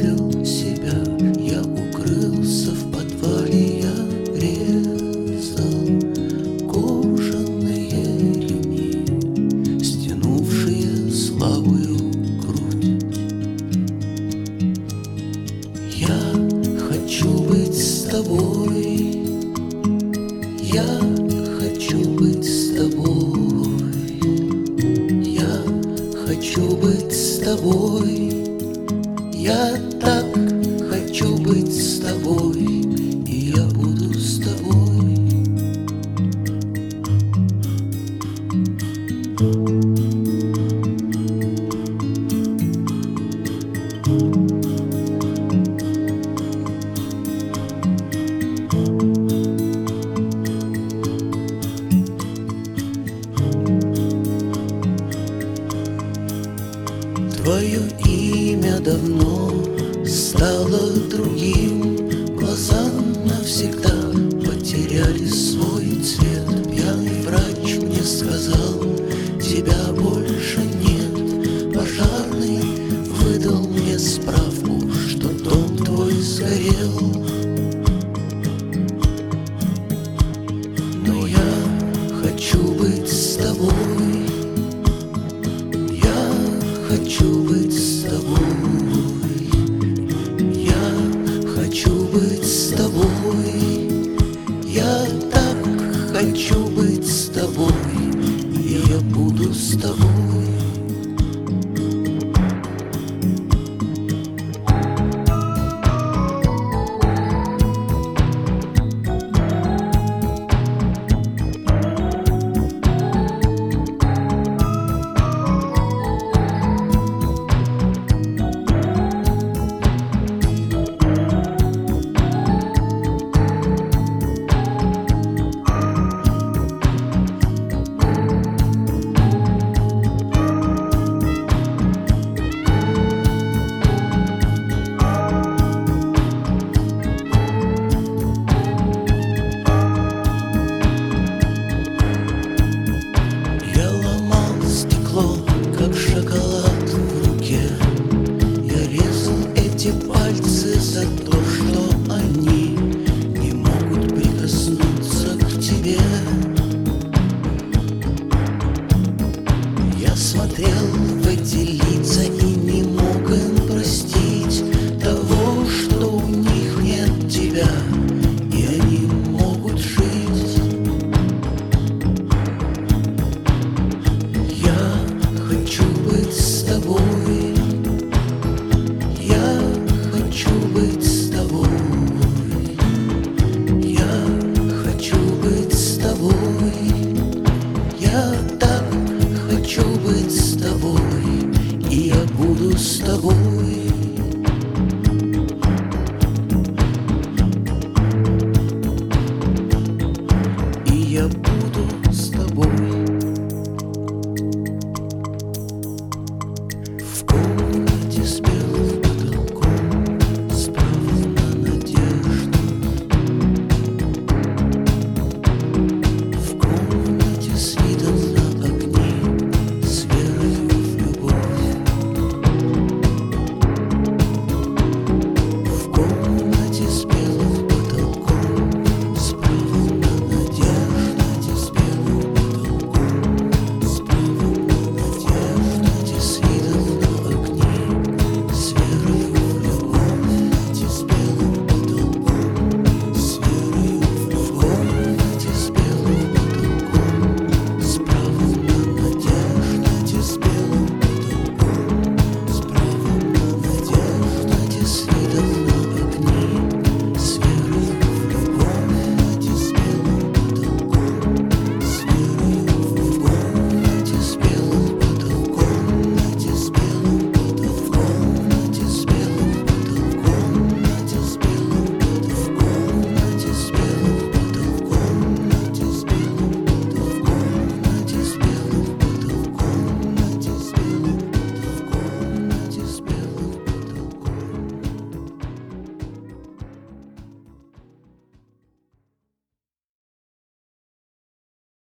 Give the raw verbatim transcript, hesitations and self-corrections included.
заставил себя, я укрылся в подвале, я резал кожаные ремни, стянувшие слабую грудь. Я хочу быть с тобой, я хочу быть с тобой, я хочу быть с тобой, я так хочу быть с тобой, и я буду с тобой. Твое имя давно стало другим, глаза навсегда потеряли свой цвет. Пьяный врач мне сказал, тебя больше нет. Пожарный выдал мне справку, что дом твой сгорел. Но я хочу быть с тобой, хочу быть с тобой, я хочу быть с тобой, я так хочу быть с тобой, и я буду с тобой. Как шоколад в руке, я резал эти пальцы за то, что они не могут прикоснуться к тебе. Я смотрел в эти лица и не мог им простить того, что у них нет тебя, и они могут жить. Я хочу быть с тобой, я хочу быть с тобой, я хочу быть с тобой, я так хочу быть с тобой, и я буду с тобой.